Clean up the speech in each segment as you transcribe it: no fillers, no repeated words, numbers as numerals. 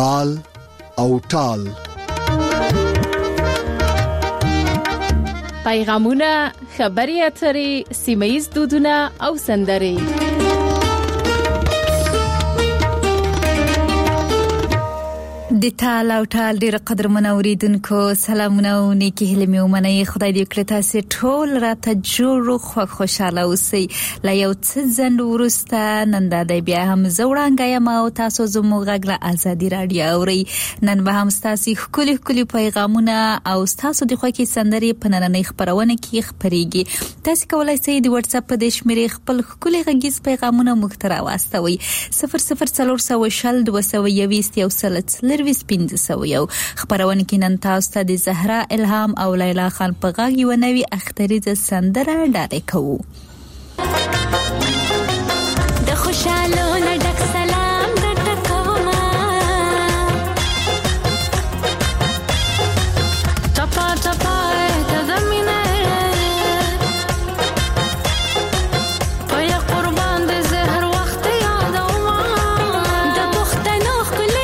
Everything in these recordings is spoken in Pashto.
تال او ټال. پیغامونه، خبري اترې، سیمه‌یز دودونه او سندرې. د ټال او ټال ډیر قدرمن اوریدونکو سلامونه او نیکی هیله مې ومنئ. خدای دې کړه تاسو ټول راته جوړ خوشاله اوسئ. لا یو څه ځند ورسته نن د بیا هم زوړانګه یم او تاسو زموږ غږ آزادي رادیو اوري. نن به هم تاسو خولي پیغامونه او تاسو د خوښي سندرې په نننۍ خبرونه کې خبريږي. تاسو کولای شئ د واتس اپ په شمیرې خپل خولي غږیز پیغامونه مخترا واستوي 00402221 1501 خبرونه کې نن تاسو ته د زهرا الهام او لیلا خان په غږ یو نوې اختریزه سندره ډالې کوو. د خوشاله ډک سلام درته کوم چپا چپا د زمینه پیا قربان د زهر وخت یاد او د پختنو کلی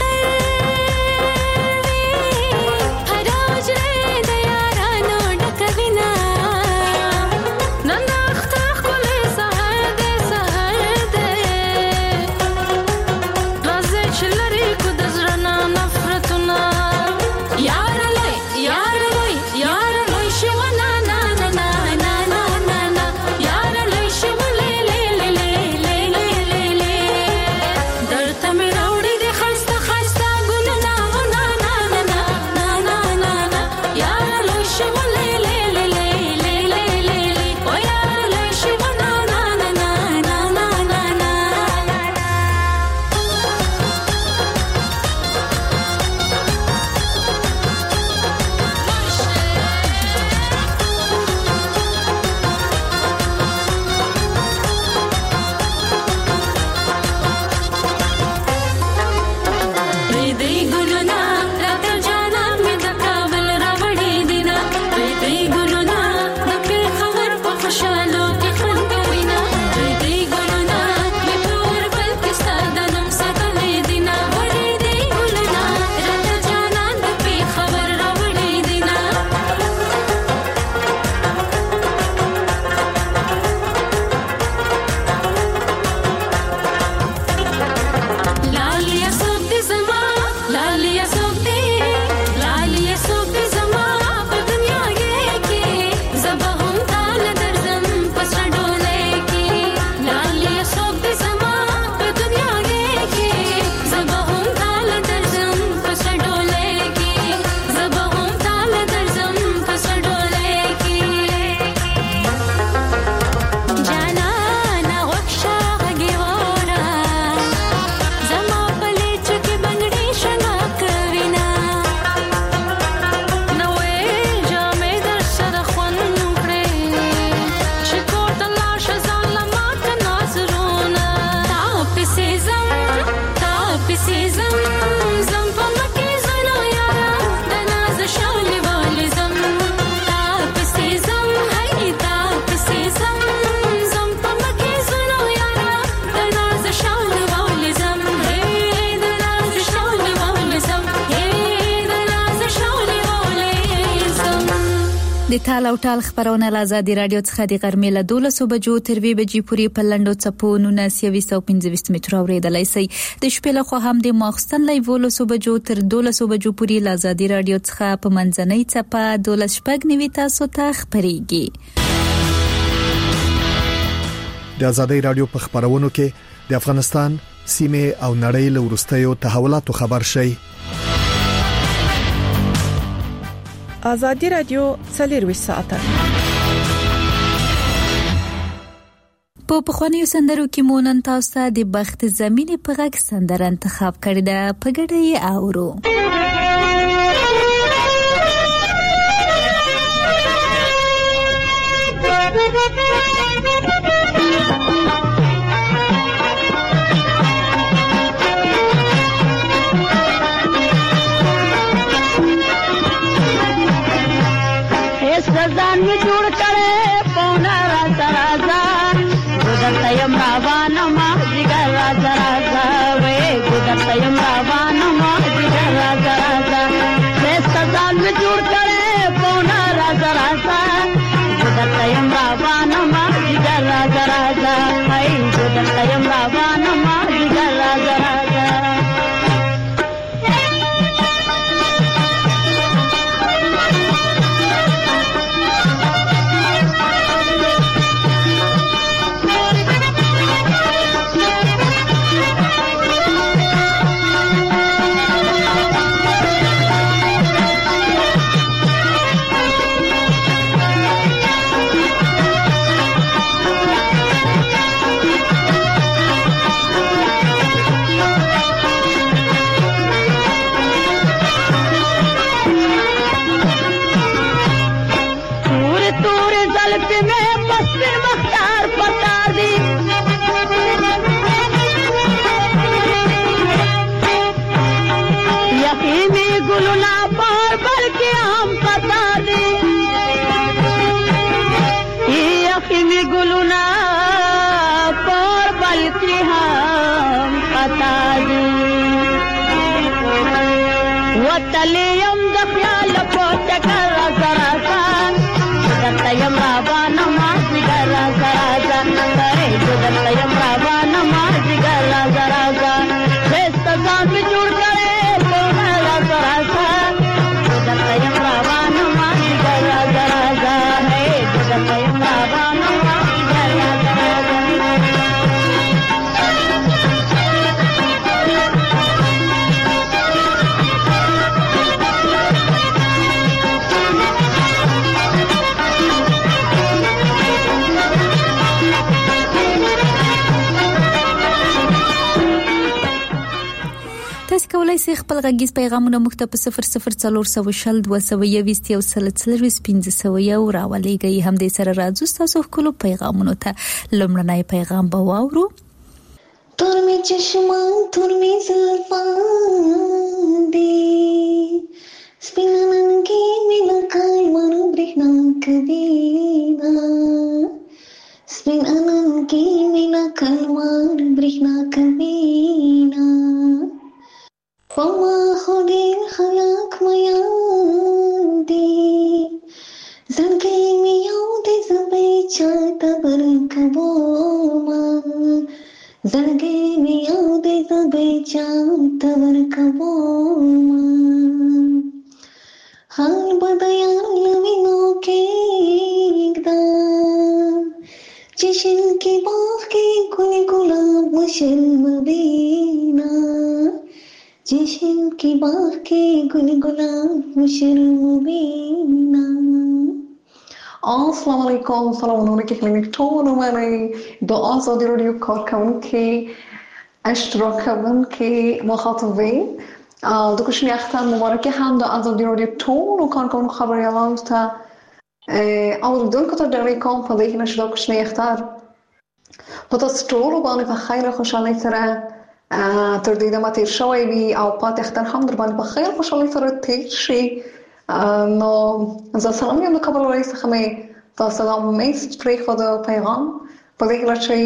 د ټال او ټال خبرونه له آزادي رادیو څخه د غرمې له 12 بجو تر 2 بجې پورې په لندو چپو 1925 متر اوریدلای شئ. د شپې له خوا هم د ماخستن له 12 بجو تر 12 بجو پورې له آزادي رادیو څخه په منځنۍ چپه 12 تاسو ته خبريږي. د آزادي رادیو په خبرونو کې د افغانستان سیمه او نړۍ له ورستیو تحولاتو خبر شئ. آزادی رادیو 24 ساعته په پخوانیو سندرو کې مونږ تاسو ته د بخت زمینی په غږ سندره انتخاب کړې ده. په ګډه یې اورو. ځان می جوړ کړې پونا راځه راځه ګودرته یم روانه ما جګر راځه راځه وې ګودرته یم روانه ما راځي وتلی یم د خیال په چکر سره سان درته یم روانه مازدیګر راځه راځه درته یم روانه مازدیګر راځه راځه ښایسته ځان مې جوړ کړی ټوله راځه راځه درته یم روانه مازدیګر راځه راځه درته یم روانه مازدیګر راځه راځه تاسو کولای شئ خپل غږیز پیغامونه موږ ته په 0040221500 راولېږئ. هم دې سره راځو تاسو خپل پیغامونه ته. لومړنی پیغام به واورو. تور می چشمه تور می زلفان دی سپینن کې مینا کای مانو برېښنا کبینا سپینن کې مینا کای مانو برېښنا کبینا پما خودین خلاق میان دی زنګي میاو دې زبې چاته برکبو ما زنګي میاو دې زبې چاته برکبو ما حال بدایان لوینو کې اقدام چشن کې باغ کې ګل ګلاب مشل مدینہ جشن کی باغ کے گل گلاب مشر مبینہ. السلام علیکم. سلام علیکم خیلی ټول منی د آزادی رادیو کارکونکي اشتراکونکي مخاطبین د کوشنی اختر مبارکه هم د آزادی رادیو ټول کارکونکو خبریالانو ته اوریدونکو ته ډیره کوم په دې نشو د کوشنی اختر په تاسو ټول باندې په خیر خوشاله سره تر دې دمه تیر شوی وي او پاتې اختر هم در باندې په خیر خوشاله سره تیر شي. نو زه سلام یم د کابل ولایت څخه مې تاسو ته میسج پرېښود د پیغام په دې کې چې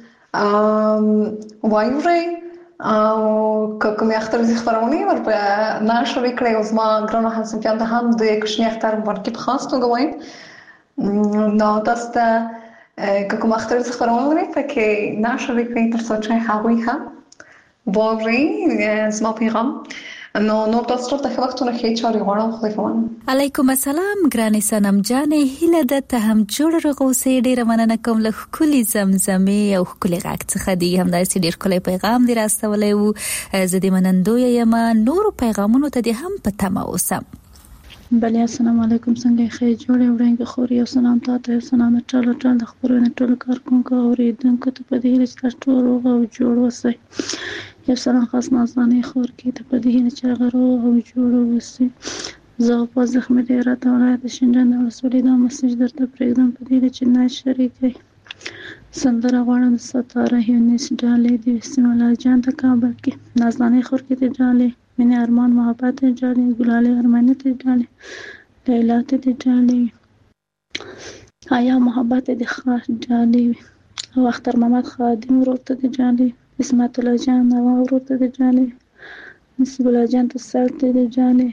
وایورئ او که کومې اختر دې خپرونې ور په نشر کړئ او زما ګرانو همصنفیانو ته هم د کوچني اختر مبارکي په خاص توګه وایم. نو تاسو ته که کوم اختر دې خپرونې ورې پکې نشر کړئ تر څو چې هغوی هم باوري زما پیغام نو تاسو ته وختونه کې چاري غواړم. خو فهمم علیکم السلام ګرانې سنم جانې هله د ته هم جوړ رغوسې ډېر مننه کوم له کلی زمزمې او کلی غاک څخه دی هم داسې ډېر کلی پیغام دی راستولې وو. زه دې منندوی یم نور پیغامونو ته دې هم پته ما اوسم. بله السلام علیکم څنګه ښه جوړې وړاندې خوري او سلام تاسو سلام ټول د خبرونه ټول کارکونکو اوریدونکو ته په دې چې تاسو ټول او جوړ وسئ. یو سلام خاص نازنانه خور کې ته په دې چې غرو او جوړ وسئ. زه په زخم دې راته ولایت شینجان د رسولې دا مسیج درته پرېږدم په دې چې نه شریکي سندره غواړم ستاره هینس ډالې د بسم الله جان ته کابل کې نازنانه خور کې ته ډالې مینه ارمان محبت ډالې ګلاله ارمانه ته ډالې لیلا ته ډالې آیا محبت د خاص ډالې او اختر محمد خادم ورته ډالې اسمت الله جان او ورته ډالې نصیب الله جان ته سالته ډالې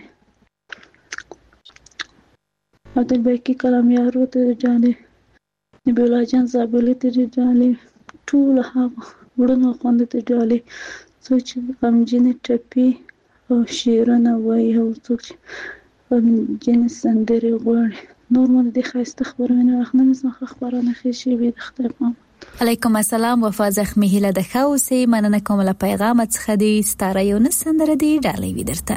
عبد الباقی کلام یار ورته ډالې نبی الله جان زابلې ته ډالې ټول هغه ورونو خوند ته ډالې څوک چې غمجنې ټپي او شیرونه وایي او څوک چې غمجنې سندرې غواړي. نور مو د ښایسته خبرونه وخت نه زما خبرونه ښې شي وي د خدای پام. علیکم السلام وفا زخمی هله د خوسه مننه کوم له پیغام څخه دی ستاره یو نسندره دی ډالې ودرته.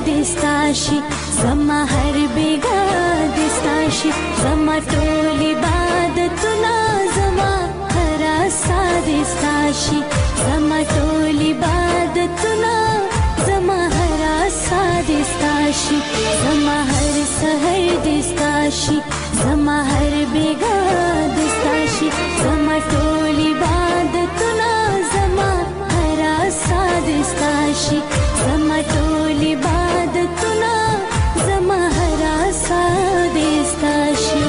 دستاشي زما هر بیگا دستاشي زما ټول عبادتونه زما هر دستاشي زما ټول عبادتونه زما هر دستاشي زما هر سحر دستاشي زما هر بیگا دستاشي زما ټول عبادتونه زما هر دستاشي زما ټول عبادتونه زما هر دستاشي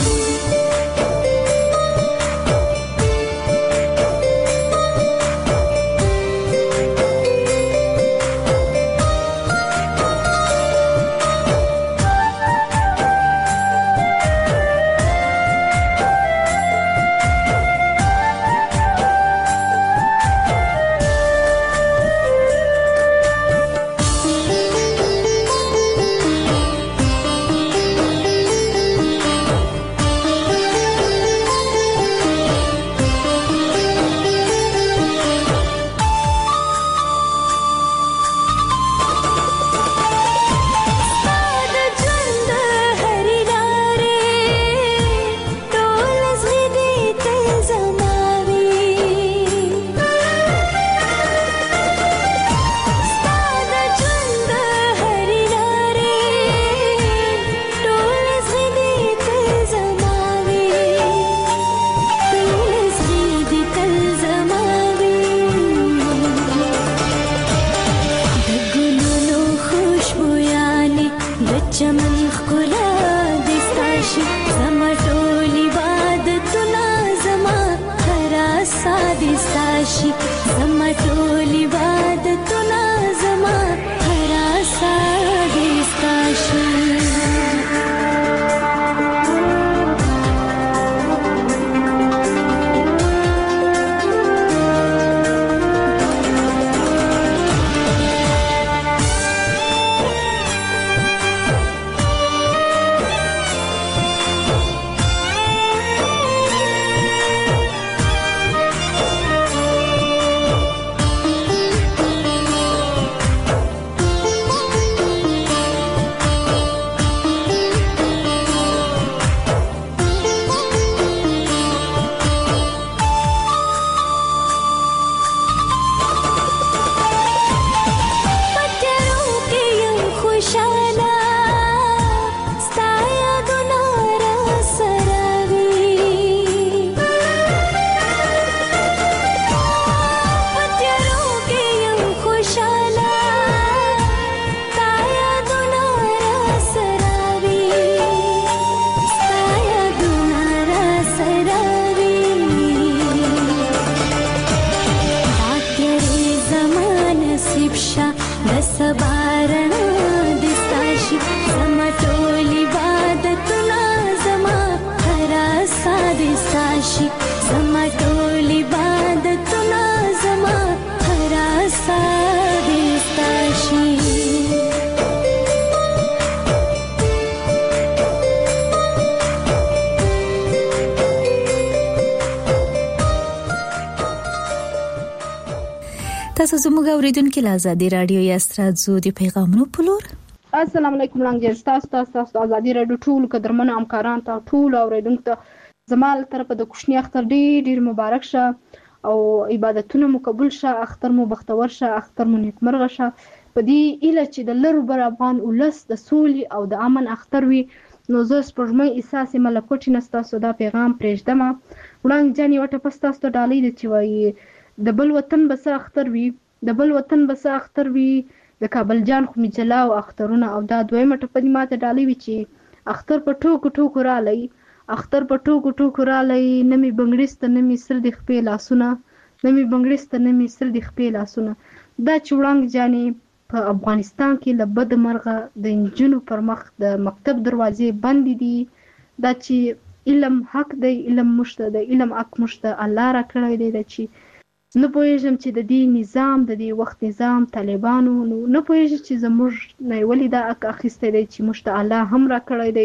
تاسو زموږ اوریدونکو له آزادي رادیو یاسترازو د پیغامونو پلور السلام علیکم لنګ تاسو آزادي رادیو ټول قدرمنو همکاران ته ټول اوریدونکو ته زمال طرفه د کوشنی اختر ډیر مبارک شه او عبادتونه مو قبول شه اختر مو بختور شه اختر مو نیکمرغه شه په دې اله چې د لر بر افغان ولس د سولې او د امن اختر وي نو زه سپوږمۍ احساس ملکوټی نستاسو دا پیغام پرېږدم وړاندې جاني وټه پستاسو ډالۍ د چې وایي د بل وطن بس اختر وي د بل وطن بس اختر وي د کابل جان خو می جلا او اخترونه او دا دویمه ټپدی ماته ډالۍ وی چې اختر په ټوکو را لای اختر په ټوکو را لای نمی بنگړیست نمی سر د خپې لاسونه نمی بنگړیست نمی سر د خپې لاسونه دا چوړنګ جاني په افغانستان کې لبد مرغه د انجنونو پر مخ د مکتب دروازې بند دي دا چې علم حق دی علم مشته دی علم حق مشته الله را کړی دی چې نه پوهیږم چې د دې نظام د دې وخت نظام طالبانو نه پوهیږي چې زموږ نه ولې دا اخیسته دی چې مشته الله هم را کړی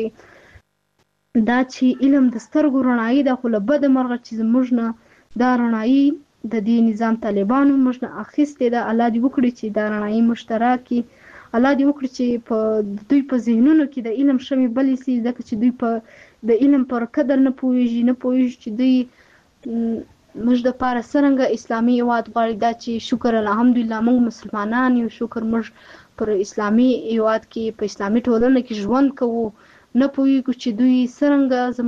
دی دا چې علم د سترګو رڼایي ده خو له بد مرغه چې زموږ نه دا رڼایي د دې نظام طالبانو موږ نه اخیسته ده الله دې وکړي چې دا رڼایي مشترکي الله دې وکړي چې په دوی په ذهنونو کې د علم شمې بلې سي، ځکه چې دوی په د علم پر قدر نه پوهېږي چې دوی موږ دپاره څرنګه اسلامي هېواد غواړي. دا چې شکر الحمدلله موږ مسلمانان یو، شکر موږ پر اسلامي هېواد کې په اسلامي ټولنه کې ژوند کوو، نه پوهېږو چې دوی څرنګه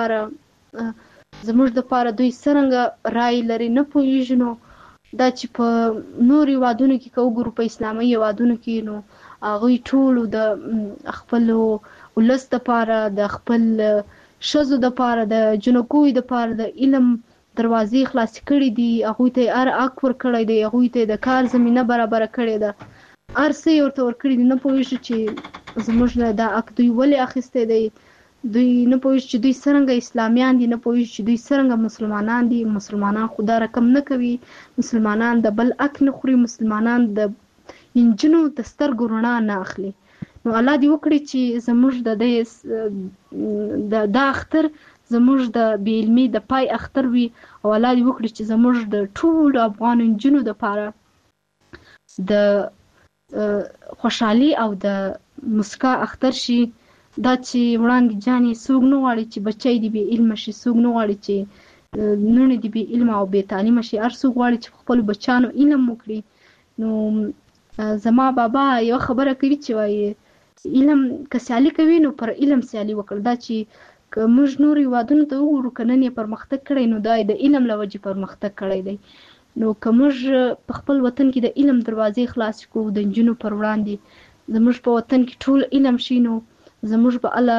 زموږ دپاره دوی څرنګه رای لري، نه پوهېږو. نو دا چې په نور هېوادونو کې که وګورو په اسلامي هېوادونو کې، نو هغوی ټولو د خپلو ولس دپاره، د خپل ښځو دپاره، د جنکوی دپاره د علم دروازې خلاصې کړي دي، هغوی ته یې هر حق ورکړی دی، هغوی ته یې د کار زمینه برابره کړې ده، هر څه یې ورته ورکړي دي. نه پوهېږو چې زموږ نه دا حق دوی ولې اخیستی دی، دوی نه پوهېږي چې دوی څرنګه اسلامیان دي، نه پوهېږي چې دوی څرنګه مسلمانان دي. مسلمانان خو دا رقم نه کوي، مسلمانان د بل حق نه خوري، مسلمانان د نجونو د سترګو رڼا نه اخلي. نو الله دې وکړي چې زموږ د دا اختر زموږ د بې علمي د پای اختر وي، او الله دې وکړي چې زموږ د ټولو افغان نجونو دپاره د خوشحالي او د مسکا اختر شي. دا چې وړاندې جانې څوک نه غواړي چې بچی دې بې علمه شي، څوک نه غواړي چې لوڼې دې بې علمه او بې تعلیمه شي، هر څوک غواړي چې خپلو بچیانو علم وکړي. نو زما بابا یوه خبره کوي چې وایي علم که سیالي کوي نو پر علم سیالي وکړه. دا چې که موږ نور هېوادونو ته وګورو که نن یې پرمختګ کړی نو دا یې د علم له وجې پرمختګ کړی دی. نو که موږ په خپل وطن کې د علم دروازې خلاصې کړو د نجونو پر وړاندې، زموږ په وطن کې ټول علم شي، نو زموږ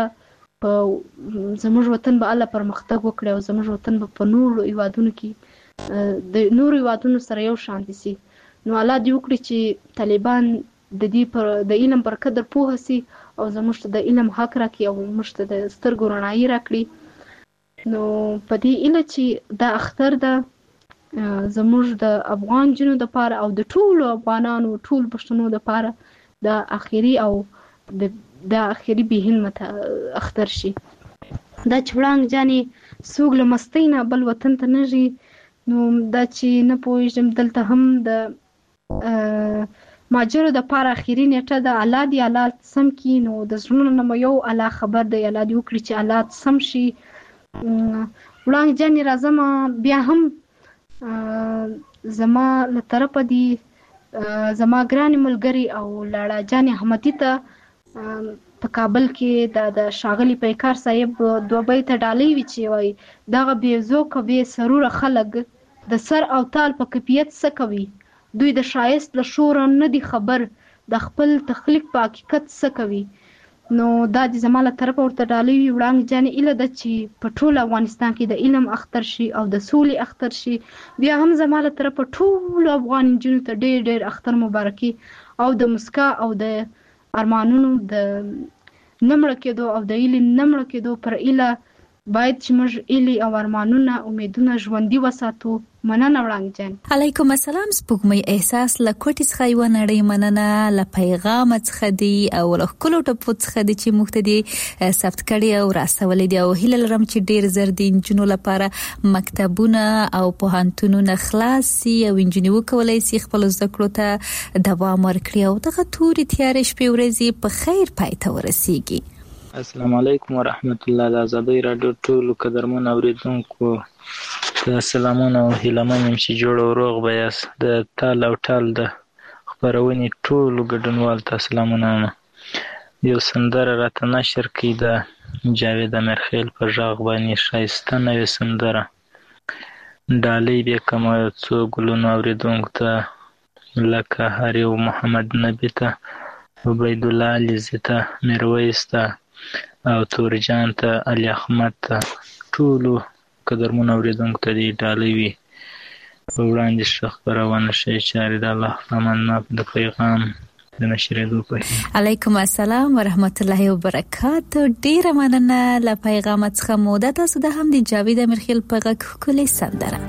وطن به الله پرمختګ وکړي، او زموږ وطن به په نورو هېوادونو کې د نورو هېوادونو سره یو شانتي سي. نو الله دې وکړي چې طالبان د دې د علم پر قدر پوهه سي، او زموږ ته د علم حق راکړي، او موږ ته د سترګو رڼایي راکړي. نو په دې هیله چې دا اختر ده زموږ د افغان جنو دپاره او د ټولو افغانانو ټول پښتنو دپاره د آخري او د آخري بې علمه اختر شي. دا چې وړاندې جانې څوک له مستۍ نه بل وطن ته نه ځي، نو دا چې نه پوهېږم دلته هم د ماجرو دپاره آخري نیټه ده، الله دې حالات سم کړي. نو د زړونو نه مو یو الله خبر دی، الله دې وکړي چې حالات سم شي. وړاندې جانې راځم، بیا هم زما له طرفه دي زما ګرانې ملګري او لاړه جانې احمدي ته په کابل کې د ښاغلي پیکار صاحب دوه بیته ډالۍ وي چې وایي دغه بې ذوقه بې سروره خلک د سر او تال په کیفیت څه کوي، دوی د ښایست له شوره نه دي خبر، د خپل تخلیق په حقیقت څه کوي. نو دا د زما له طرفه ورته ډالۍ وي. وړاندې جانې هیله ده چې په ټول افغانستان کې د علم اختر شي او د سولې اختر شي. بیا هم زما له طرفه ټولو افغان نجونو ته ډېر ډېر اختر مبارکي او د مسکا او د ارمانونو د نمړه کېدو او د هیلې نمړه کېدو پر هیله باید چې موږ هیلې او ارمانونه امیدونه ژوندي وساتو. مننه وړاندې جان. علیکم السلام. سپوږمۍ احساس له کوټې څخه یوه نړۍ مننه، له پیغامه څخه دی او له ښکلو ټپو څخه دی چې موږ ته دې ثبت کړي او راسولی دی، او هیله لرم چې ډېر زر د نجونو لپاره مکتبونه او پوهنتونونه خلاص سي او نجونې وکولی سي خپلو زده کړو ته دوام ورکړي او دغه تورې تیارې شپې ورځې په خیر پای ته ورسیږي. السلام علیکم ورحمت الله. د آزادۍ راډیو ټولو قدرمنو اورېدونکو ته سلامونه او هیلهمن یم چې جوړ او روغ به یاست. د تال او ټال د خپرونې ټولو ګډونوالو ته سلامونه. یو سندره راته نشر کړي د جاوید امیرخیل په غږ باندې، ښایسته نوې سندره. ډالۍ بیا کومه یو څو ګلونو اورېدونکو ته لکه هر یو محمد نبي ته، عبیدالله علیزي ته، میرویس ته او تورجان ته، علي احمد ته، ټولو قدرمنو اورېدونکو ته دې ډالۍ وي. په وړاندې ښه خپرونه ښې چارې د الله په امان د پیغام د نشرېدو په هیله. علیکم السلام ورحمت الله وبرکاتو. ډېره مننه له پیغامه څخه مو. دا تاسو د هم د جاوید امیرخیل په غږ ښکلې سندره.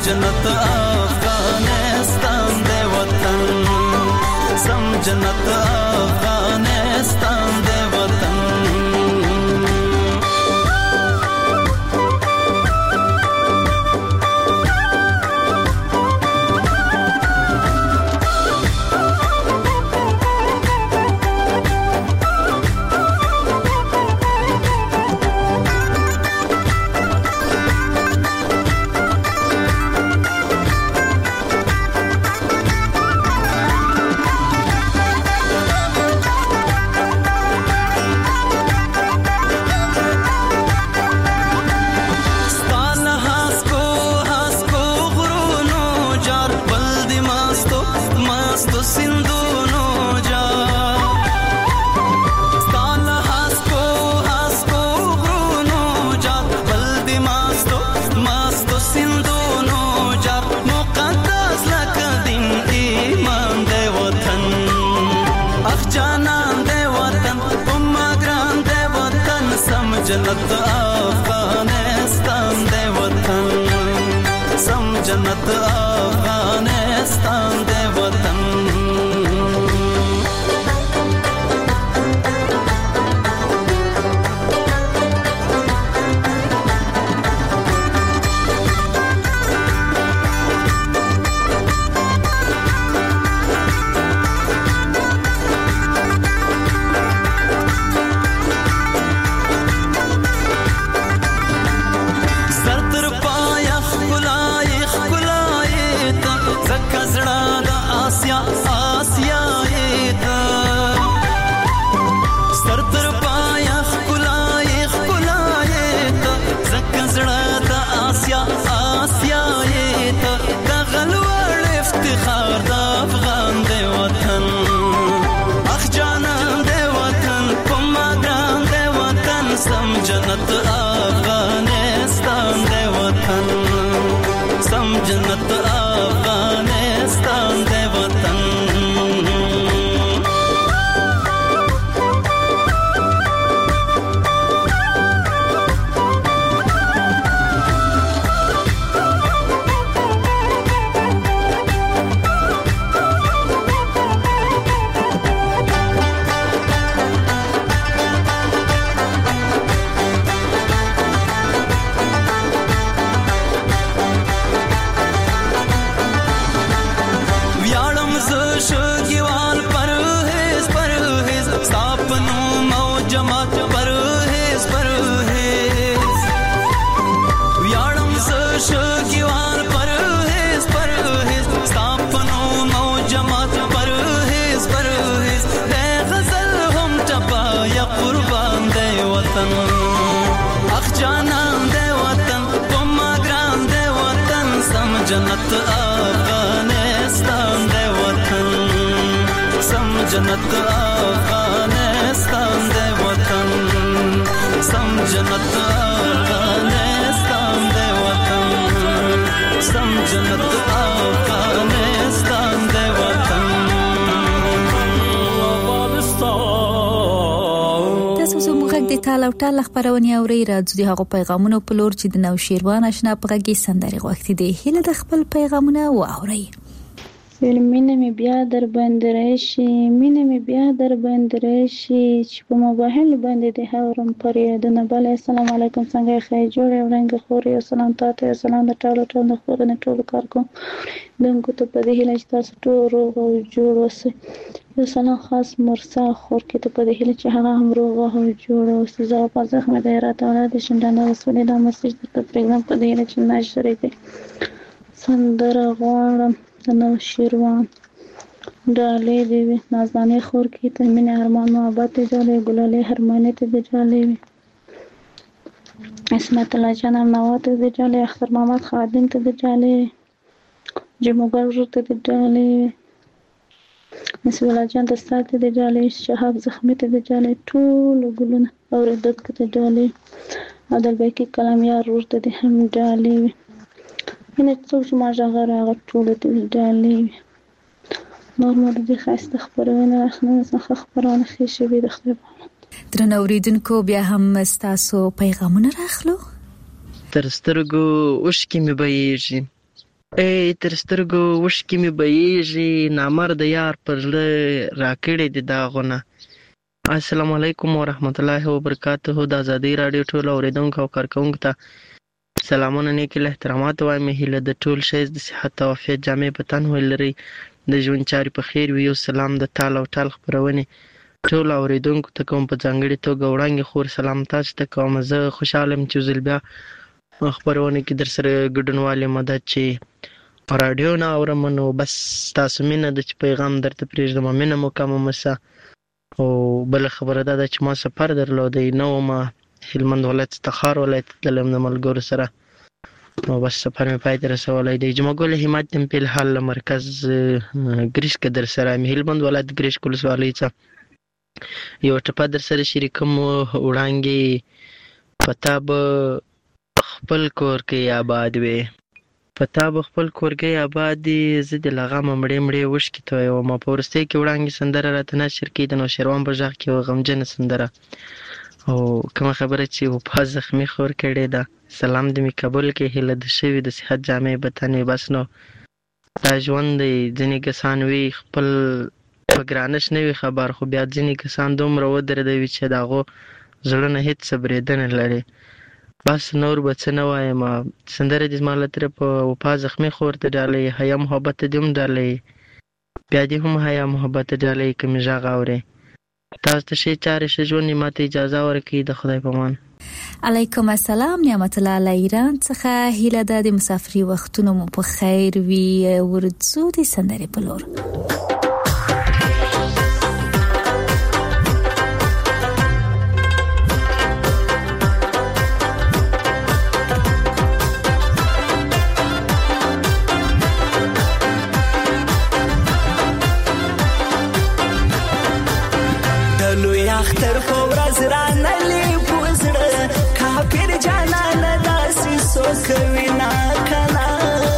جنت افغانستان دی وطن سم جنت افغانستان دی وطن جنت افغانستان دی وطن سم جنت افغانستان دی وطن جنت افغانستان دی وطن سم جنت افغانستان دی وطن جنت افغانستان دی وطن سم جنت افغانستان دی وطن سم جنت افغانستان دی وطن سم جنت افغانستان دی وطن تاسو موږ د تعالی تعالی خبرونه اوري راځي د هغه پیغامونو په لور چې د نو شیروان آشنا پغږی سندري غوښتي دي هله د خپل پیغامونه واوري مینه می بیا در باندې راشي مینه می بیا در باندې راشي چې په موبایل باندې د هورم پر یادونه بل السلام علیکم څنګه ښه جوړه ورنګ خوري السلام تاسو سلام د ټولو خورنه ټولو کار کوم دغه ته په دې هله چې تاسو ټول روغ او جوړ اوسئ یو سلام خاص مرسل خور کې ته په دې هله چې هغه هم روغ او جوړ اوسئ زه په ځخمه د راته ولادت شندانه وسولې د مسیج د پروګرام په دې هله چې نشری دي سندره غواړم نو شیروان ډالې دی نازانه خور کې ته مینه ارمان محبت جوړې ګلالې هرمانه ته جوړې اسمت الله جان نوات ته جوړې اختر محمد خادم ته جوړې جمعګر ته جوړې مسو الله جان د سات ته جوړې شهاب زخمی ته جوړې ټول ګلونه اور دت ته جوړې عادل بیکی کلام یار ورته هم جوړې اینه څو چې ما ژغره هغه ټول ته ډالې نورمال دي خاصه خبرونه اخنه څخه خبرونه خېشه به د خپل درنو اوریدونکو بیا هم تاسو پیغامونه راخلو تر سترګو اوښکې مې بهیږي تر سترګو وشکې مې بهیږي، نامرد یار پر زړه راکړې دي داغونه. السلام علیکم ورحمت الله وبرکاته. د ازادۍ راډیو ټول اوریدونکو او کارکونکو ته سلامونه، نیک احترامات وایم. هیله د ټول شایز د صحت او عافیت جامې په تن ولري، د ژوند چارې په خیر وي. یو سلام د تال او ټال خپرونې ټول اوریدونکو ته کوم، په ځانګړې توګه وړاندې خور سلام تاسو ته کوم. زه خوشحاله یم چې ځل بیا خپرونه کې در سره ګډونوالی مدد چې رادیو نه اورم، نو بس تاسو مینه ده چې پیغام درته پرېږدم، مینه مو کمه مسه. او بله خبره دا ده چې ما سفر درلودی، نه ومه هلمند ولایت څخه تخار ولایت ته تللی یم د ملګرو سره، نو بس سفر مې پای ته رسولی دی. جمعه ګل همت یم په الحال له مرکز ګریش کې در سره یم، هلمند ولایت ګریش ولسوالۍ څخه یوه ټپه در سره شریکوم. وړانګې په تا به خپل کور کې آباد وې، په تا به خپل کورګۍ آباد دي، زه د له غمه مړې مړې اوښکې تویوم. په وروستۍ کې وړانګې سندره راته نشر کړي، د نوشیروان په غږ کې یوه غمجنه سندره او کومه خبره چې وفا زخمي خور کړې ده. سلام دې مې قبول کړې، هیله د شوي د صحت جامې به تن وي. بس نو دا ژوند دی، ځینې کسان وي خپل په ګرانش نه وي خبر، خو بیا ځینې کسان دومره ودرېدوي چې د هغو زړه نه هېڅ څه برېدنه لري. بس نور به څه نه وایم، سندره دې زما له طرفه په وفا زخمي خور ته ډالۍ، حیا محبت ته دې هم ډالۍ، بیا دې هم حیا محبت ته ډالۍ که مې غږ اورې. تاسو ته ښې چارې ښه ژوند ما ته اجازه ورکړئ، د خدای په امان. علیکم السلام، نعمت الله له ایران څخه هیله ده د مسافري وختونو مو په خیر وي. ورځو د سندرې په لور. اختر په ورځ رانلې پوزړه کافر جانان داسې سوکوي نا کنا،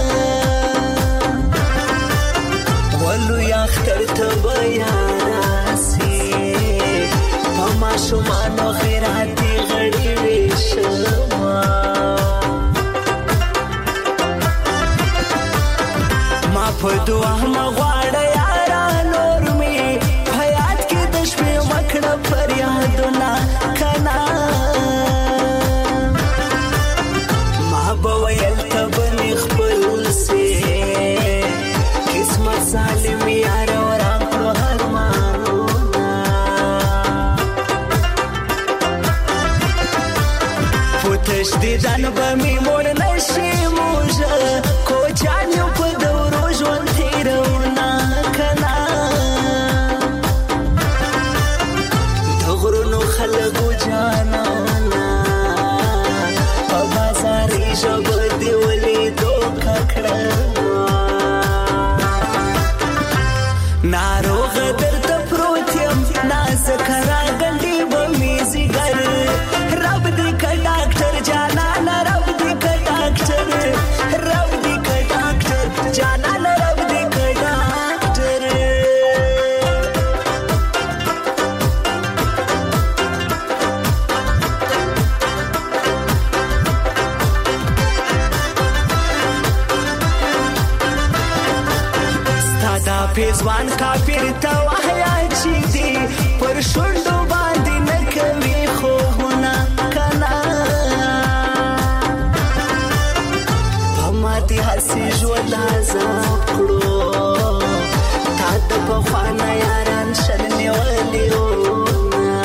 ولو اختر ته بیا راسي په ماشومانو خیراتي غړي ویشما، ما په دعا مغواړه یارانو فریادونه کنا، ما به ویل ته به خپل سي قسمت ظالم یار وران کړو ارمانونه، پوتش دې ځان به مې مور نشي موږ کوچان یو په دورو ژوند تیرونه کنا، خلقو جانانا په بازاري ژبه دې ولیدو ککړه، ناروغ درته پروت یم نازکه راګنډې به مې ځیګر، رب دې که ډاکټر جانانه، رب دې که ډاکټر، رب دې که ډاکټر جانانه، رب دې که ډاکټر. پیزوان کافر ته وحیا چې دی پر شونډو باندې نه کوي خوبونه کنا، په ماتې هسې ژوند عذاب کړو، تا د پخوانه یاران شل نیولي وونه،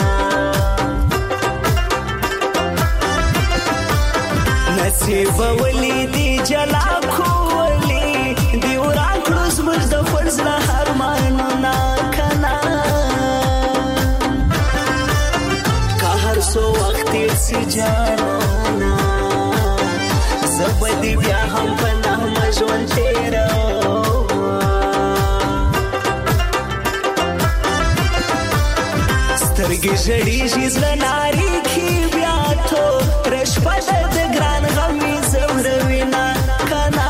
نصیب ولیدي جلا کولی دی وران کړو زموږ د فرض له ارمانونه کنا، که هر څو وخت تېر سي جانانه، زه به دې بیا هم په نغمه ژوند تېروم، سترګې ژړېږي زړه نارېږي بیا توره شپه ده د ګران غم مې ځوروینه کنا،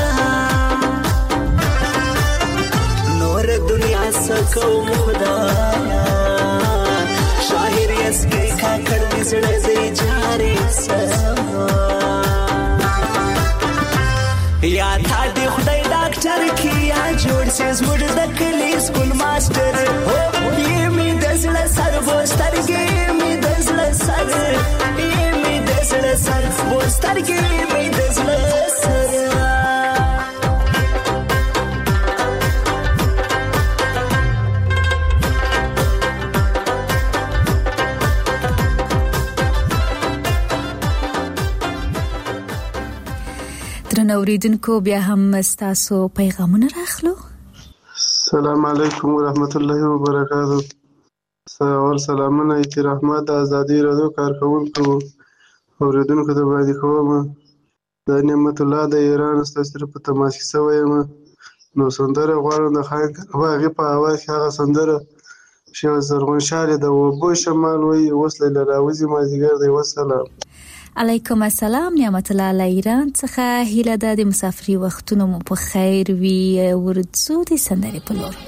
دنیا سکوم خدایا شاهر یسکی کاکړ دې زړه دې جاري سما، یا تا دی خدای ډاکټر کی یا جوړ سي زموږ د کلی سکول ماستر یې می د زړه سر بوسترګې می د زړه سر یې می د زړه سر بوسترګې می د زړه سر نوریدونکو بیا هم ستاسو پیغامونه راخلو. السلام علیکم ورحمت الله وبرکاتہ. سلامونه احترامات د ازادي رادیو کارکونکو اوریدونکو ته باندې کوم. د نعمت الله د ایران ستاسو په تماس کې سویم نو سندره غواړم د خان هغه په اواز هغه سندره شو زرغون شاله د وبو شمال وی وصله لراوزي مازیګر دی. والسلام علیکم السلام. نعمت الله له ایران څخه هیله ده د مسافري وختونو مو په خیر وي. ورځو د سندرې په لور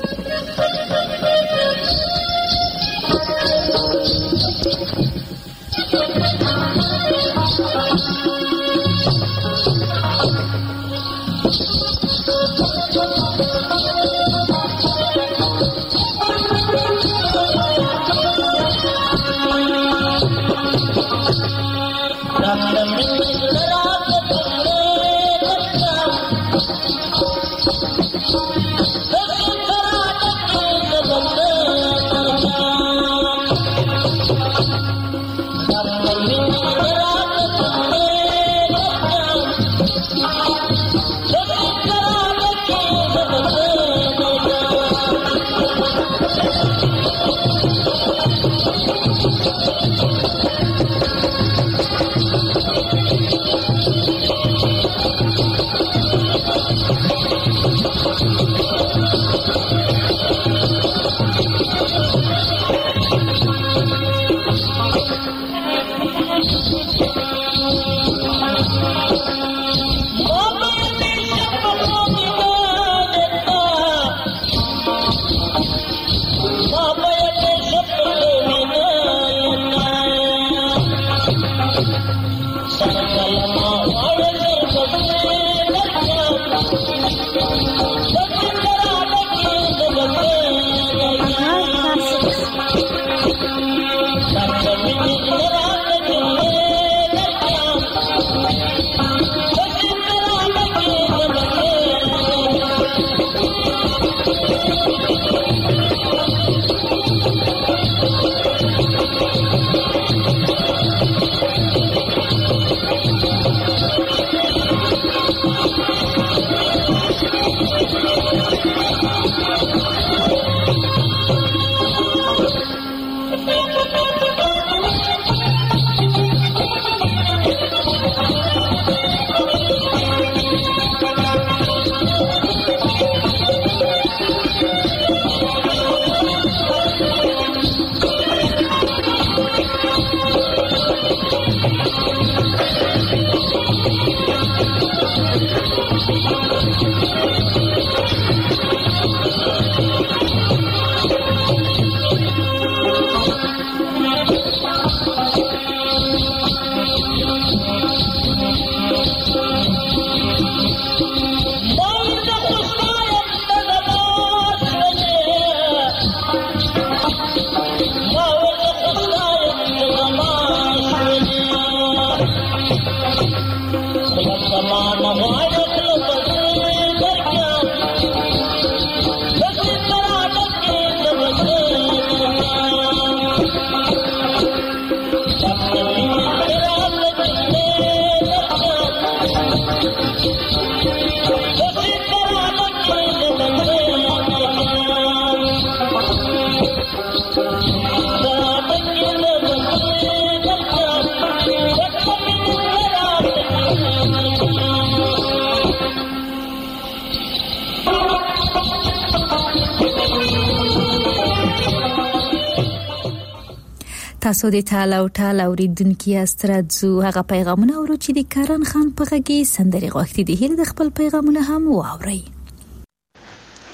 تاسو د تعالی او تعالی اوریدونکو استرادزو هغه پیغامونه ورو چې د کارن خان په غږی سندري غوښتي دي. هله د خپل پیغامونه هم واوري.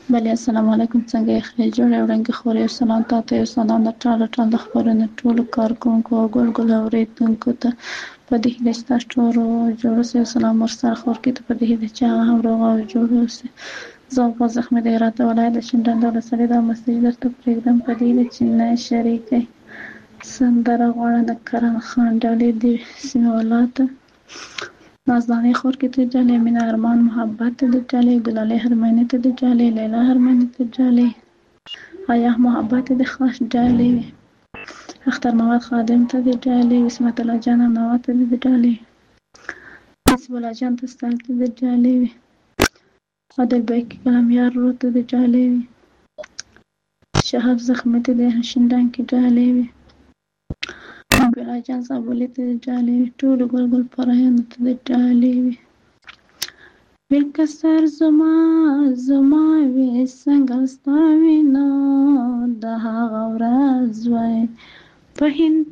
بله السلام علیکم څنګه یې ښه جوړ وړاندې خوري سلام تاسو یو سلام د ټال خبرونه ټول کارکونکو او ګل اوریدونکو ته په دې هیله چې تاسو ټول جوړ اوسئ سلام ورسره خور کې ته په دې هیله چې هغه هم روغ او جوړ اوسئ زه په زخمه د راته ولایت د شینډن د سړي د مسجد درته پرېږدم په دې هیله چې نه شریکي سندره غواړه د کرم خان ډالې د سیمه ولاته نازدانه خور کې ته جالې مینا ارمان محبت ته د جالې ګلالې هرمنې ته د جالې لیلا هرمنې ته جالې آیا محبت د خاص جالې اختر محمد خادم ته د جالې اسمت الله جان نوات ته د جالې حسب الله جان ته ستل ته د جالې عادل بیک کلام یار رو ته د جالې شهاب زخمت د شندان کې جالې بلا جان صابولې ته جالې ټول ګل پرایانو ته جالې ویل کسر زما وې څنګه ستاوي نو د هغه ورځ وای په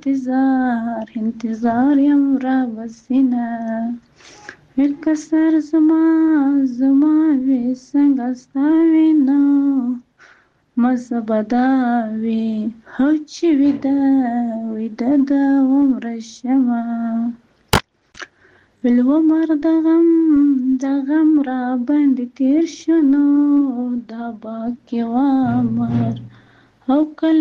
انتظار یم را بسینه ویل کسر زما وې څنګه ستاوي نو مزه بداوي هو چې ویده د عمر شمه ویل عمر د غم را باندې تیر شنو دا باقي عمر او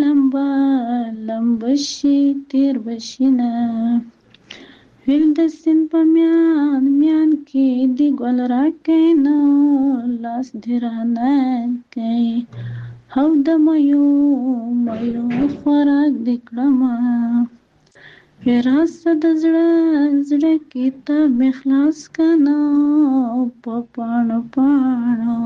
لمبه شي تیر بشینه ویل د سین په میان کې دی ګل راکې نو لاس درانه کوي او د مایو خوراک د کړما راست د زړه کتاب خلاص کنا په پاڼو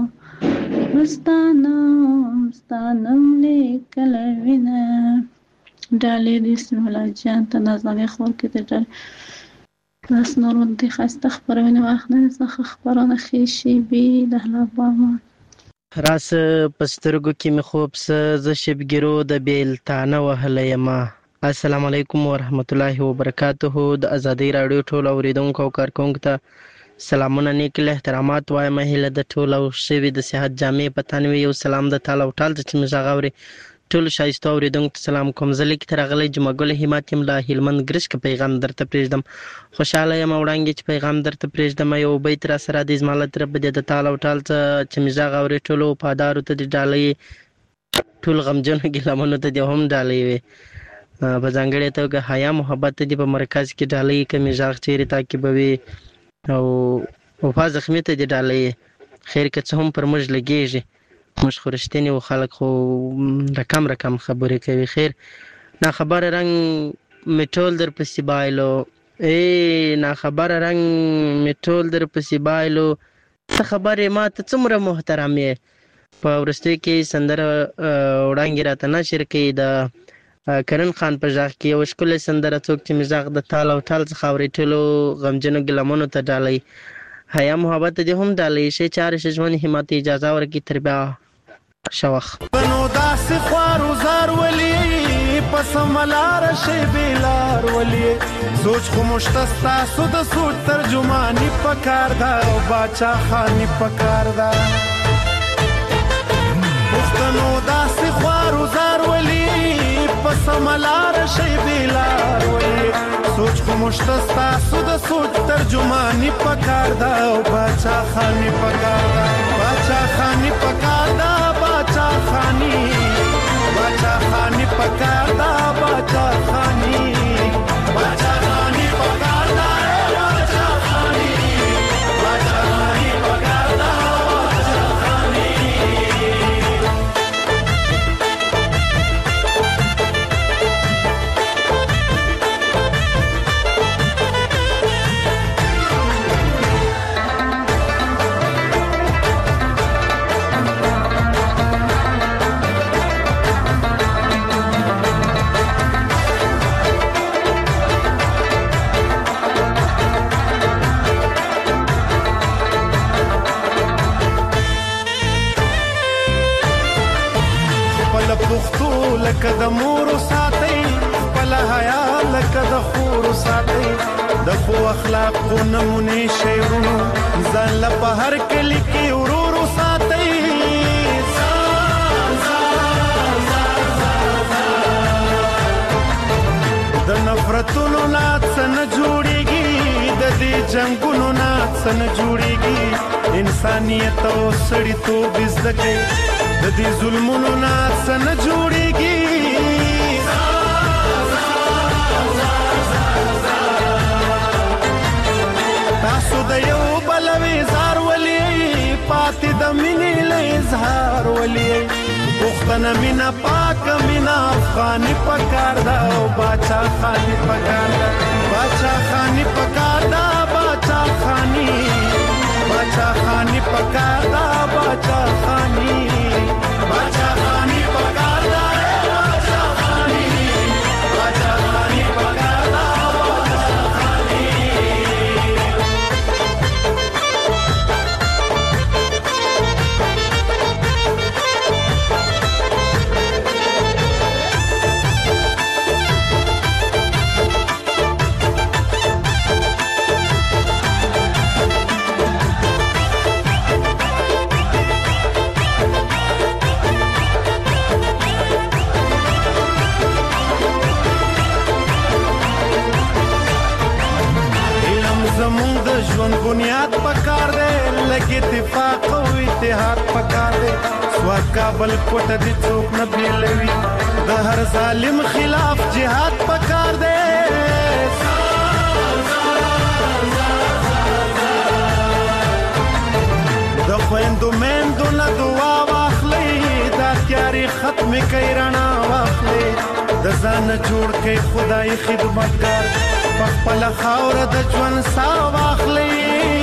ستانم لیکل وینا ډالې د اسم الله جان ته نازنه خور کې ته ډالې لاس نورون دي خسته خبرونه واخنه څخه خبرونه خېشي بي د هلاباما راس پسترګو کې مې خوب ز شبګرو د بیلتانه وهله یما السلام علیکم ورحمت الله وبرکاته د ازادي رادیو ټول اوریدونکو او کارکونکو ته سلامونه نیک احترامات وایم هله د ټول او شوی د صحت جامع پتانوي یو سلام د تعالی او تعالی چې مزغوري ټول شایسته اوریدونکو ته سلام کوم زلي کې ترغلي جمعګل هماتیم لا هلمند ګرشک پیغام درته پرېږدم خوشاله یم وړاندې چې پیغام درته پرېږدم یو بیت را سره د زمالت رب د تعالی او تعالی چې مزغوري ټول پادارو ته د ډالۍ ټول غمجن ګلمنو ته د هم ډالۍ وي په ځانګړې توګه حیا محبت دې په مرکز کې ډالۍ کمې ځاغ چیرې تاکي بوي او وفا زخمی ته دې ډالۍ خیر که څه هم پر موږ لګېږي موږ خو رښتینې و خلک خو رقم خبرې کوي خیر ناخبره رنګ مې ټول در پسې بایلو ناخبره رنګ مې ټول در پسې بایلو څه خبرې ما ته څومره محترم یې په وروستیو کې سندره وړاندې راته نشر کوي د کرن خان په ژغ کې یو ښکلی سندره څوک چې مې ژغ د تال او ټال څخه اوري ټولو غمجنو ګلمنو ته ډالۍ حیا محبت دې هم ډالۍ شي چارې ژوند همت اجازه ورکړي تر بیا شوخ بنو داسې خوارو زار ولي پس ملار شي بلار ولي سوچ خو مشتستا سود سوچ ترجمانی پکار دا او باچا خانی پکار دا پښتنو داسې خوارو زار ولي پس ملار شي بلار ولي سوچ خو مشتستا سود سوچ ترجمانی پکار دا او باچا خانی پکار دا باچا خانی پکار دا باچا خانی پکار دا باچا خانی پکار دا باچا خانی پکار دا باچا خانی پکار دا باچا خانی لکه د مور ساتي خپل حیا لکه د خور ساتي د خو اخلاق نمونه شیرونو ځان له بهر کلی کې ورور ساتي محبتونو نه څه نه جوړیږي د دې جنگونو نه څه نه جوړیږي انسانیت او سړیتوب زده کوي د دې ظلمونو نه څه نه جوړیږي تاسو د یو بل وزار ولي پاتې د مینې له اظهار ولي پښتنه مینا پاک مینا افغاني پکار دا او باچا خاني پکار دا باچا خاني پکار دا باچا خاني پکار دا باچا خاني پکار دا باچا خاني پکار دا باچا خاني ژوند بنیاد پکار دی لګي اتفاق او اتحاد پکار دی سواد کابل کوټه دي څوک نه بیلوي د هر ظالم خلاف جهاد پکار دی د خويندو مېندو نه دعا واخلي دا تیاری ختم کوي رڼا واخلي د ځان جوړ کوي خدای خدمتګار خپل خاور د ژوند سا واخلي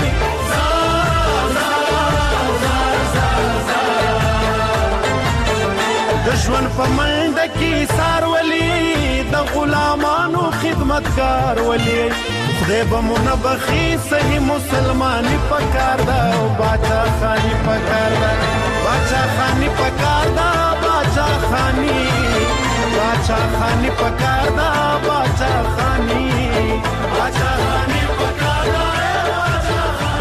د ژوند په منډه کې سار ولي د غلامانو خدمتګار ولي خدای به منبخي صحیح مسلماني پکار دا او باچا خاني پکار دا باچا خاني پکار دا باچا خاني پکار دا باچا خاني پکار دا باچا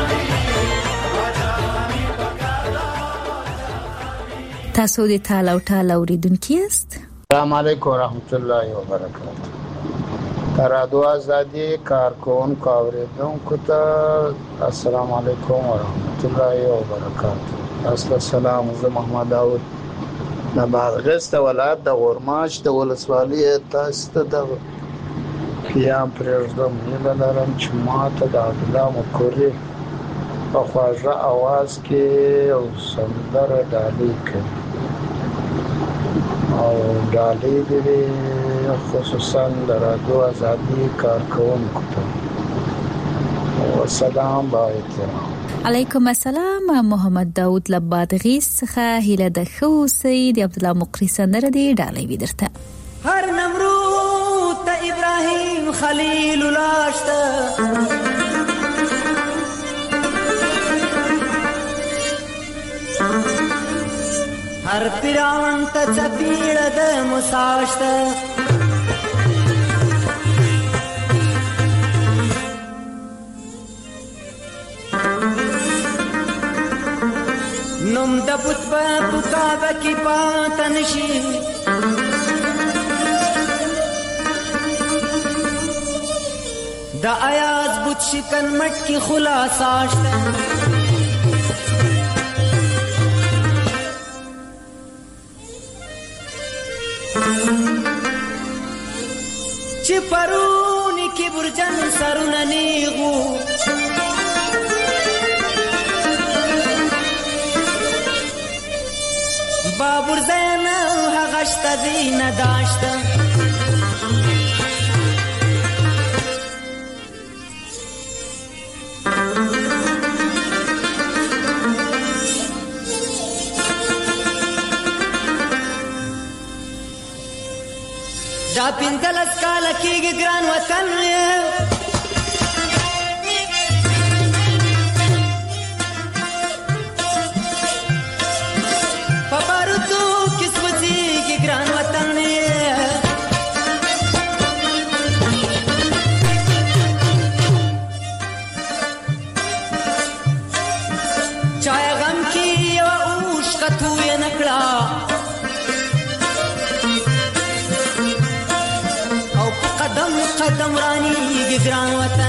خاني پکار دا تاسو د تعالی او تعالی اوریدونکو یاست السلام علیکم ورحمت الله وبرکاته رادیو آزادی کارکونکو اوریدونکو ته السلام علیکم ورحمت الله وبرکاته السلام زه محمد داود د بادغیس ولایت د غورماش د ولسوالۍ تاسو ته د قیام پرېږدم هیله لرم چې ماته د عبدالله مکوري په خواږه اواز کې یو سندره ډالۍ کړي او ډالۍ دې خصوصا د رادیو آزادي کارکونکو ته والسلام علیکم علیکم السلام محمد داود لبادغیس څخه هیله د خو سید عبد الله مقری سندره دی ډالۍ ودرته هر نمرود ته ابراهیم خلیل لاشته هر پیران ته چپیړه د مساشته نوم د بوت په کعبه کې پاتې نشي د آیاز بوت شکن مټ کې خلاصاشته چې پرونی کې برجن سرونه نیغو بابور زین هغه شته دین داشته دا پینځلس کاله کېږي ګران وطن په بارودو کې سوځېږي ګران وطن چای غم کې یوه اوښکه تویه نه کړه قدم رانیږي ګران وطن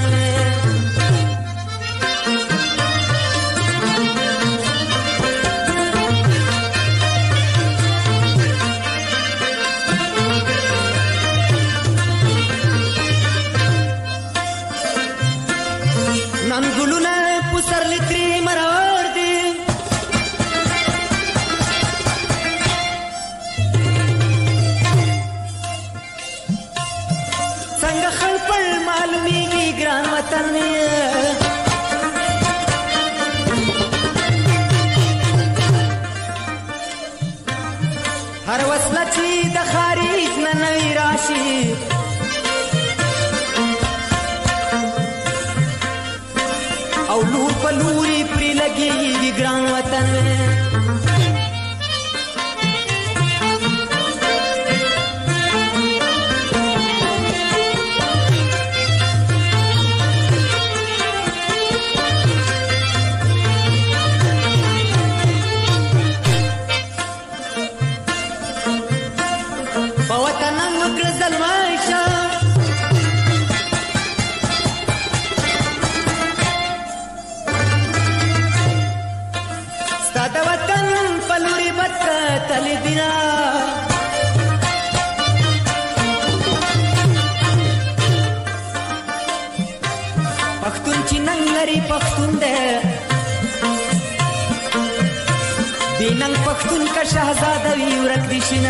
نن ګلونه پسرلی ترې مرور دي څنګه خلپړ معلومیږي ګران وطن هر وسله چې د خارج نه نوی راشي او لور په لوري پرې لګېږي ګران وطن په وطن وکړه زلمیشه د وطن پلوري بکتل دینا پښتون چې نن لري پښتون دی دینن پښتون کا شهزاده وی ورک دي شنه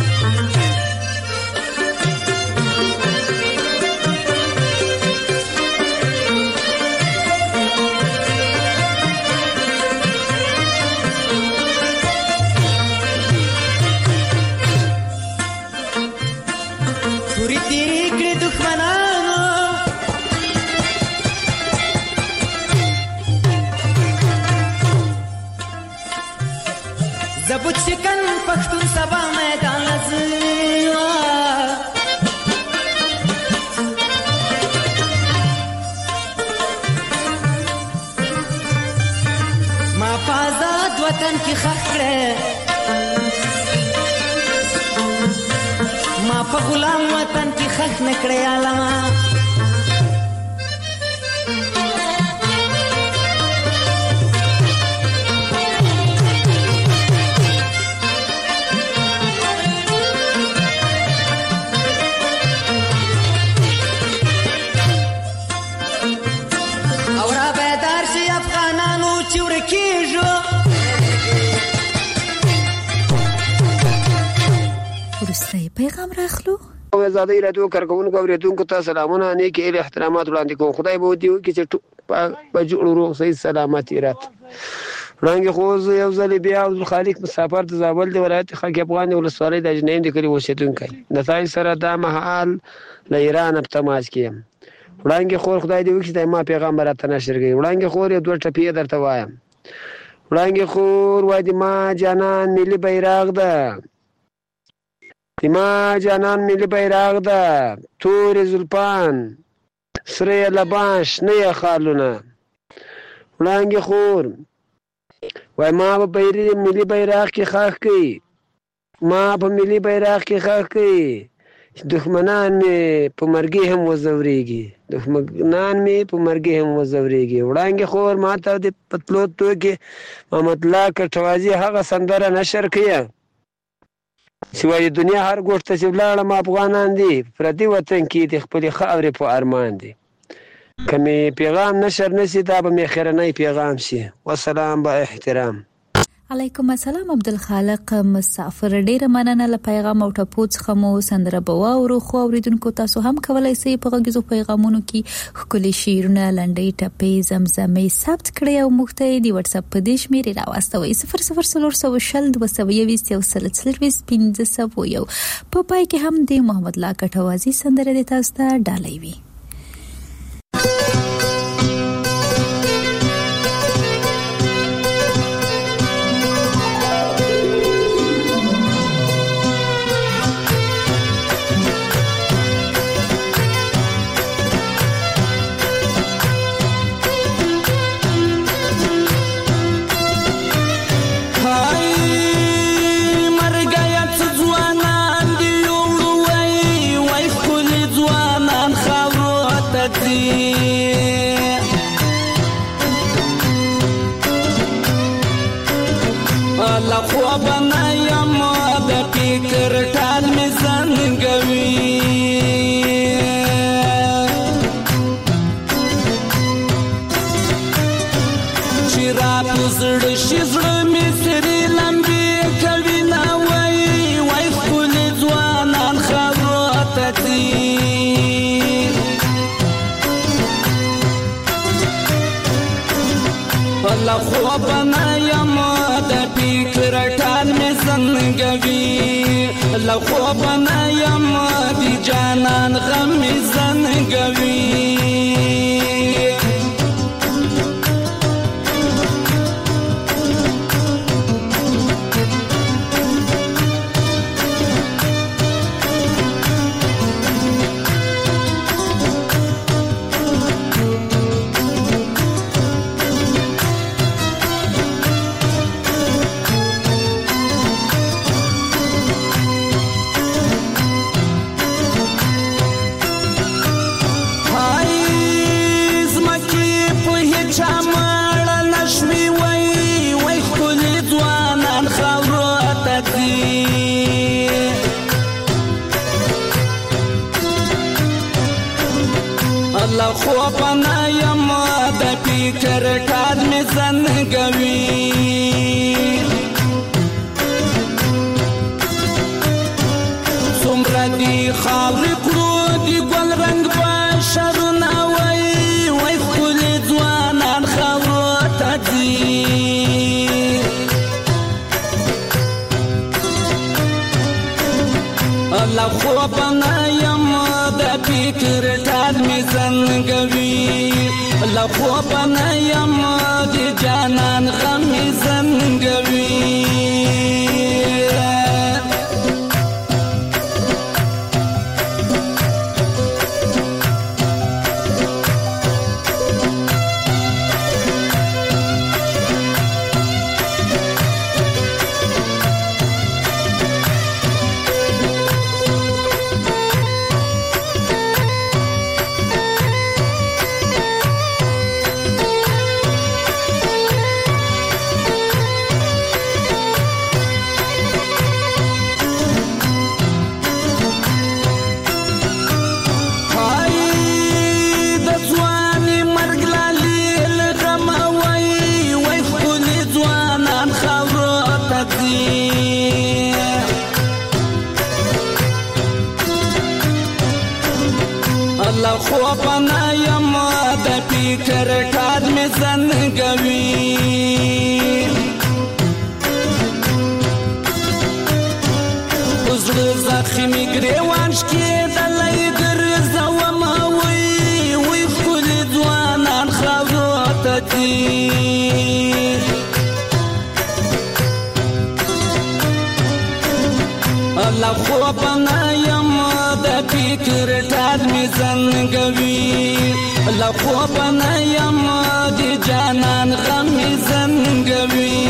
زبوت شکن پښتون سبا میدان لزیوا ما پازاد وطن کی خخره ما په غلام وطن کی خخ نکړې علما وروستی پیغام راخلو آزادی رادیو کارکوونکو اوریدونکو ته سلامونه نیکې هیلې احترامات وړاندې کوم خدای به ودې وکړي چې په جوړ روغ صحیح سلامت رات وړاندې خو زه یو ځل بیا عبدالخالق مسافر د زابل د ولایت خاک افغان ولسوالۍ د اجنیم د کلي اوسېدونکی د تاسو سره دا مهال له ایران په تماس کې یم وړاندې خو خدای دې وکړي چې ما پیغام راته نشر کړي وړاندې خو یو دوه ټپې درته وایم وړاندې خو وای دې ما جانان ملي بیرغ ده ما جانان ملي بیرغ ده تور زلفان سره لبان شنه خالونه وړاندې خور وای ما په ملي بیرغ کې خاخ کوي ما په ملي بیرغ کې خاخ کوي دښمنان مې په مرګي هم وزوريږي وړاندې خور ما ته د پتلو توګه محمد الله کټوازي هغه سندره نشر کړه سوای دنیا هر ګوټ ته چې ولاړم افغانان دي پردي وطن کې د خپل خاورې په ارمان دي کمه پیغام نشر نشي دا به مخیرنۍ پیغام شي والسلام با احترام علیکم السلام عبدالخالق مسافر ډیره مننه له پیغام او ټپو څخه مو سندره بواورو خو اوریدونکو تاسو هم کولای شئ په غږیزو پیغامونو کې خپل شعرونه لنډۍ ټپې زمزمې ثبت کړئ او موږ ته د واتس اپ په دې شمیرې راواستوئ 00 په پای کې هم د محمد الله کټوازي سندره د تاسو ته ډالۍ وي مرګیا څ ځوانان دی وړوي وای خپل ځوانان له خوب نه یم د فکر ټال مې زنګوي چې را په زړه شي زړه مې سرې لمبې کوي نه وای ښکلي ځوانان خاورو ته ځي له خوب نه یم د فکر ټال مې زنګوي له خوب نه یم د جانان غم مې زنګوي له خوب نه یم د فکر ټال مې زنګوي څومره دي خاورې کړو د ګل رنګ بشرونه وای ښکلي ځوانان خاورو ته ځي له خوب نه یم د فکر ټال مې زنګوي له خوب نه یم د جانان غم مې زنګوي له خوب نه یم د فکر ټال مې زنګوي په زړه زخمي ګریوان شکېدلی ګرځومه وای ښکلي ځوانان خاورو ته ځي له خوب نه یم د فکر ټال مې زنګوي له خوب نه یم د جانان غم مې زنګوي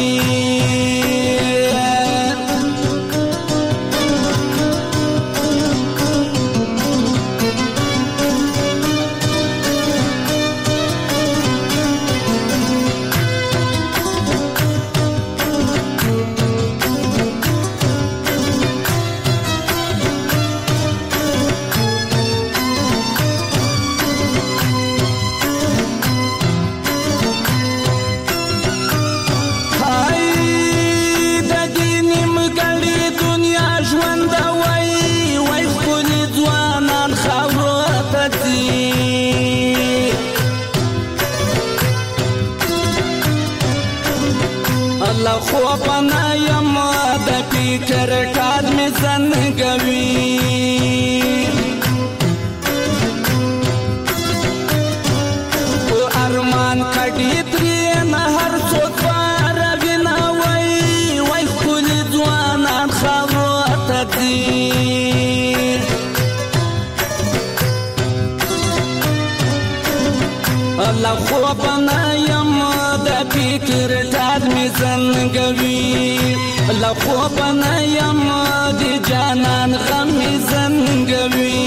له خوب نه یم د فکر ټال مې زنګوي په ارمان کډې ترې نه هر څوک پاروي نه وای ښکلي ځوانان خاورو ته ځي له خوب نه یم د فکر ټال مې زنګوي له خوب نه یم د جانان غم مې زنګوي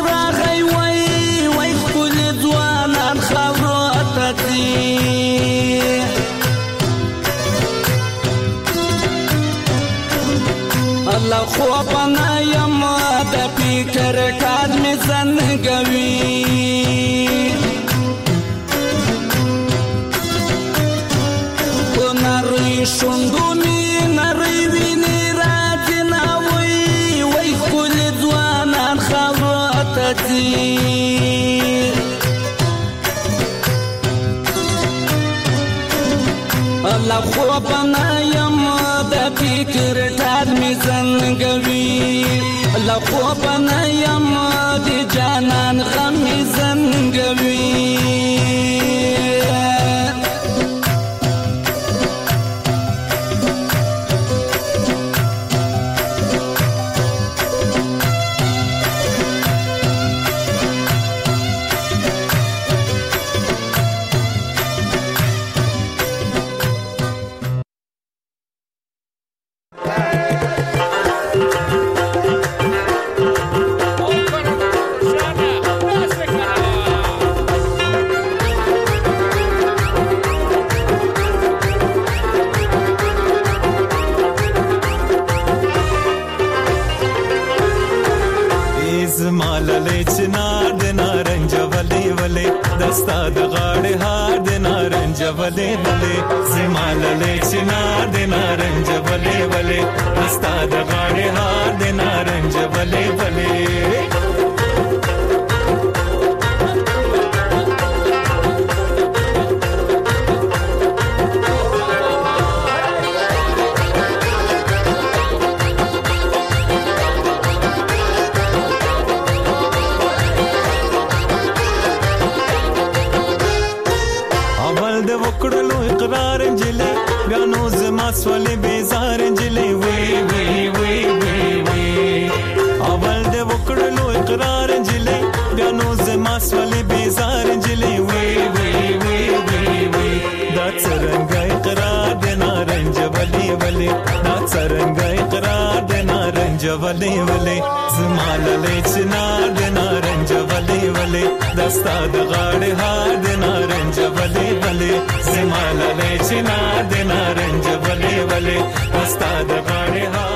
راغی وای خپل ځوانان خاورو ته ځي الله خوب نه یم د فکر کار مې زنګوي په نری شونډو مې نری وینې راځي نه وای ښکلي ځوانان خاورو ته ځي الله خوب نه یم د فکر ټال مې زنګوي الله خوب نه یم د جانان غم مې زنګوي دستا د غاړې هار د نارنج ولې ولې زماله لې چې نا د نارنج ولې ولې دستا د غاړې هار